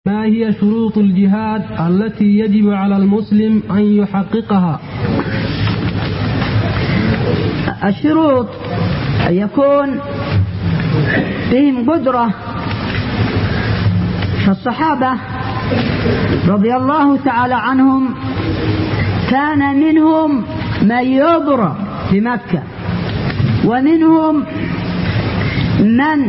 ما هي شروط الجهاد التي يجب على المسلم أن يحققها؟ الشروط أن يكون فيهم قدرة. فالصحابة رضي الله تعالى عنهم كان منهم من يضرب في مكة، ومنهم من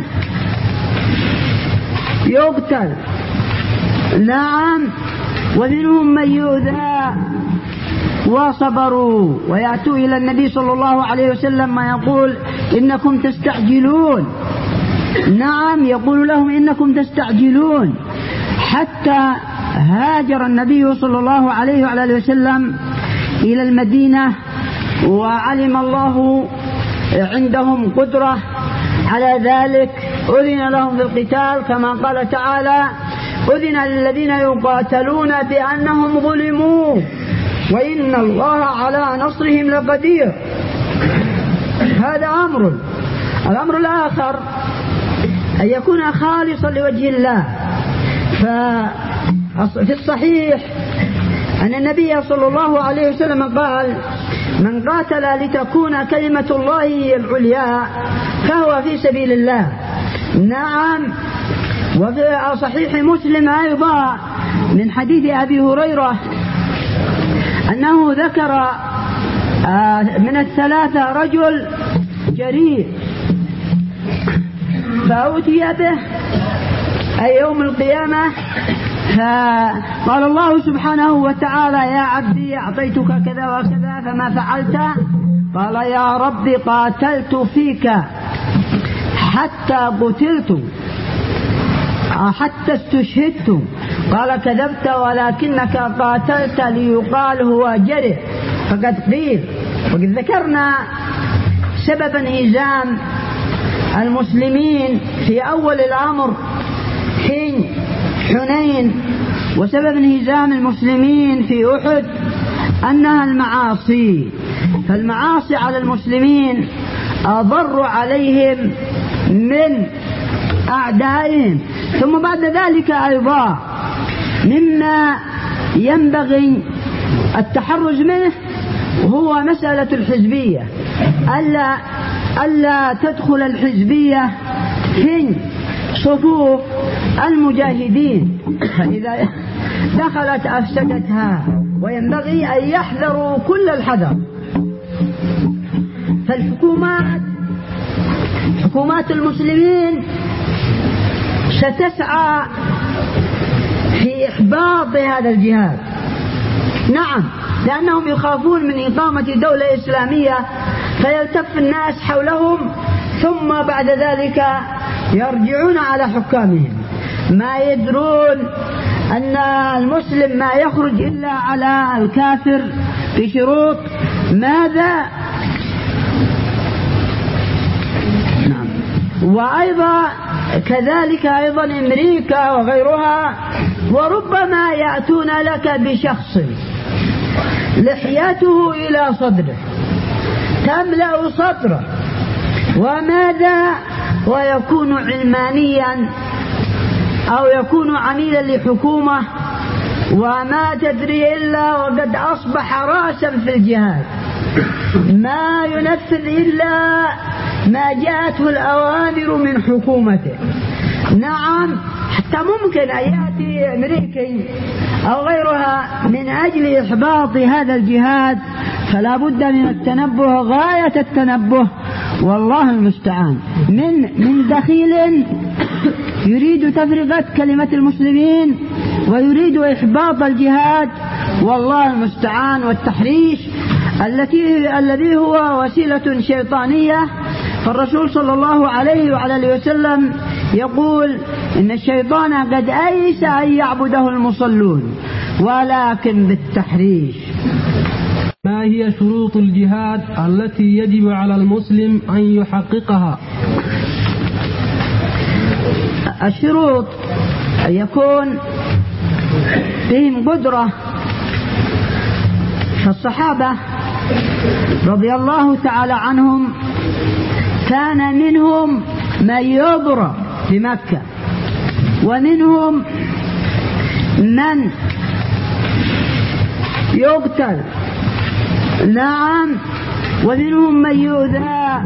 يقتل، نعم، ومنهم من يؤذى وصبروا ويأتوا إلى النبي صلى الله عليه وسلم ما يقول إنكم تستعجلون، نعم، يقول لهم إنكم تستعجلون، حتى هاجر النبي صلى الله عليه وعلى وسلم إلى المدينة، وعلم الله عندهم قدرة على ذلك، أذن لهم في القتال كما قال تعالى: أذن للذين يقاتلون بأنهم ظلموا وإن الله على نصرهم لقدير. هذا أمر. الأمر الآخر أن يكون خالصا لوجه الله. ففي الصحيح أن النبي صلى الله عليه وسلم قال: من قاتل لتكون كلمة الله هي العليا فهو في سبيل الله، نعم. وفي صحيح مسلم أيضا من حديث أبي هريرة أنه ذكر من الثلاثة رجل جريء فأوتي به أي يوم القيامة، فقال الله سبحانه وتعالى: يا عبدي أعطيتك كذا وكذا فما فعلت؟ قال: يا ربي قاتلت فيك حتى قتلت حتى استشهدت. قال: كذبت ولكنك قاتلت ليقال هو جرئ. فقد قيل. وقد ذكرنا سبب انهزام المسلمين في أول الأمر حين حنين، وسبب انهزام المسلمين في أحد أنها المعاصي. فالمعاصي على المسلمين أضر عليهم من أعدائهم. ثم بعد ذلك أيضا مما ينبغي التحرز منه هو مسألة الحزبية، ألا تدخل الحزبية في صفوف المجاهدين، فإذا دخلت أفسدتها، وينبغي أن يحذروا كل الحذر. حكومات المسلمين ستسعى في إحباط هذا الجهاد، نعم، لأنهم يخافون من إقامة دولة إسلامية فيلتف الناس حولهم، ثم بعد ذلك يرجعون على حكامهم، ما يدرون أن المسلم ما يخرج إلا على الكافر بشروط ماذا؟ نعم. وأيضا كذلك أيضا أمريكا وغيرها، وربما يأتون لك بشخص لحيته إلى صدره تملأ صدره، وماذا؟ ويكون علمانيا أو يكون عميلا لحكومة، وما تدري إلا وقد أصبح رأسا في الجهاد، ما ينفذ إلا ما جاءته الأوامر من حكومته، نعم. حتى ممكن أن يأتي أمريكي أو غيرها من أجل إحباط هذا الجهاد، فلا بد من التنبه غاية التنبه، والله المستعان، من دخيل يريد تفرقة كلمة المسلمين ويريد إحباط الجهاد، والله المستعان، والتحريش الذي هو وسيلة شيطانية. فالرسول صلى الله عليه وعلى وسلم يقول إن الشيطان قد أيس أن يعبده المصلون ولكن بالتحريش. ما هي شروط الجهاد التي يجب على المسلم أن يحققها؟ الشروط أن يكون فيهم قدرة. فالصحابة رضي الله تعالى عنهم كان منهم من يضرب في مكة، ومنهم من يقتل، نعم، ومنهم من يؤذى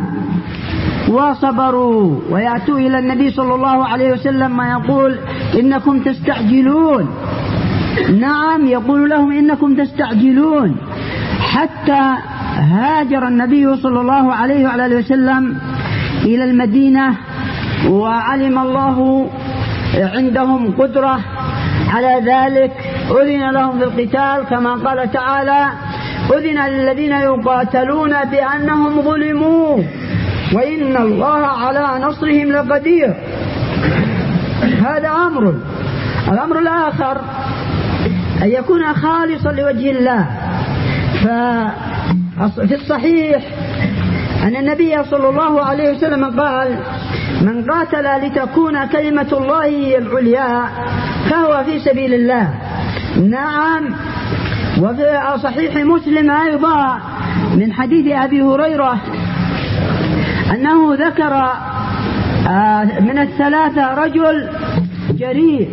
وصبروا ويأتوا إلى النبي صلى الله عليه وسلم ما يقول إنكم تستعجلون، نعم، يقول لهم إنكم تستعجلون، حتى هاجر النبي صلى الله عليه وعلى وسلم إلى المدينة، وعلم الله عندهم قدرة على ذلك، أذن لهم بالقتال كما قال تعالى: أذن للذين يقاتلون بأنهم ظلموا وإن الله على نصرهم لقدير. هذا أمر. الأمر الآخر أن يكون خالصا لوجه الله. ففي الصحيح أن النبي صلى الله عليه وسلم قال: من قاتل لتكون كلمة الله هي العليا فهو في سبيل الله، نعم. وفي صحيح مسلم أيضا من حديث أبي هريرة أنه ذكر من الثلاثة رجل جريء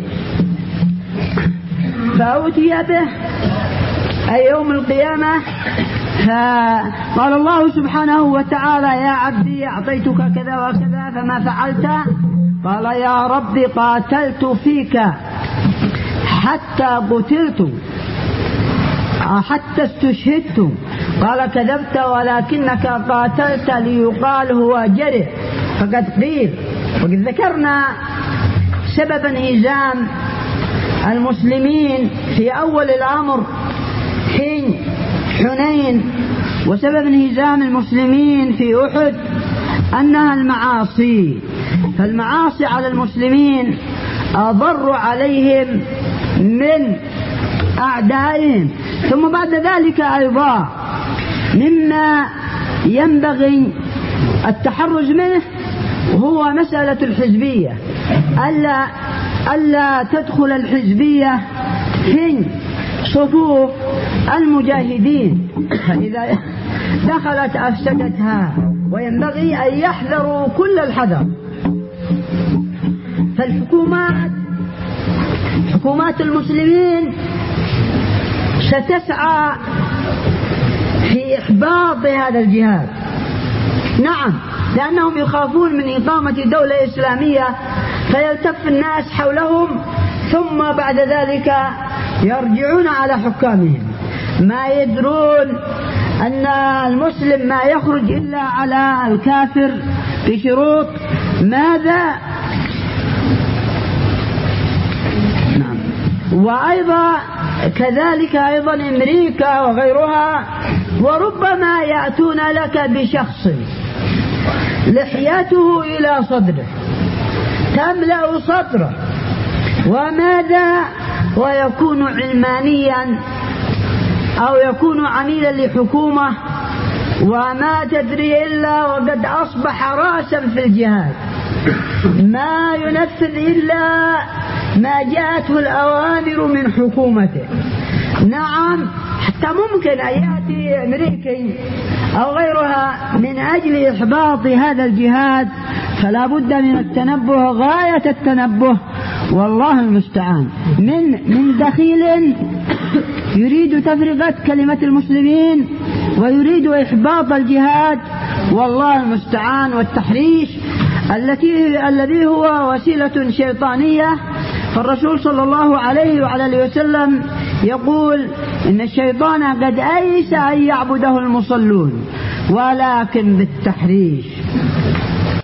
فأوتي به أي يوم القيامة، فقال الله سبحانه وتعالى: يا عبدي أعطيتك كذا وكذا فما فعلت؟ قال: يا ربي قاتلت فيك حتى قتلت حتى استشهدت. قال: كذبت ولكنك قاتلت ليقال هو جرئ. فقد قيل، وقد ذكرنا سبب انهزام المسلمين في أول الأمر حين حنين، وسبب انهزام المسلمين في أحد أنها المعاصي. فالمعاصي على المسلمين أضر عليهم من أعدائهم. ثم بعد ذلك أيضا مما ينبغي التحرز منه هو مسألة الحزبية، ألا تدخل الحزبية في صفوف المجاهدين، فإذا دخلت أفسدتها، وينبغي أن يحذروا كل الحذر. حكومات المسلمين ستسعى في إحباط هذا الجهاد، نعم، لأنهم يخافون من إقامة دولة إسلامية فيلتف الناس حولهم، ثم بعد ذلك يرجعون على حكامهم، ما يدرون أن المسلم ما يخرج إلا على الكافر بشروط ماذا؟ نعم. وأيضا كذلك أيضا أمريكا وغيرها، وربما يأتون لك بشخص لحيته إلى صدره تملأ صدره، وماذا؟ ويكون علمانيا أو يكون عميلا لحكومة، وما تدري إلا وقد أصبح رأسا في الجهاد، ما ينفذ إلا ما جاءته الأوامر من حكومته، نعم. حتى ممكن أن يأتي أمريكي أو غيرها من أجل إحباط هذا الجهاد، فلا بد من التنبه غاية التنبه، والله المستعان، من دخيل يريد تفرقة كلمة المسلمين ويريد إحباط الجهاد، والله المستعان، والتحريش الذي هو وسيلة شيطانية. فالرسول صلى الله عليه وعلى وسلم يقول إن الشيطان قد أيس أن يعبده المصلون ولكن بالتحريش.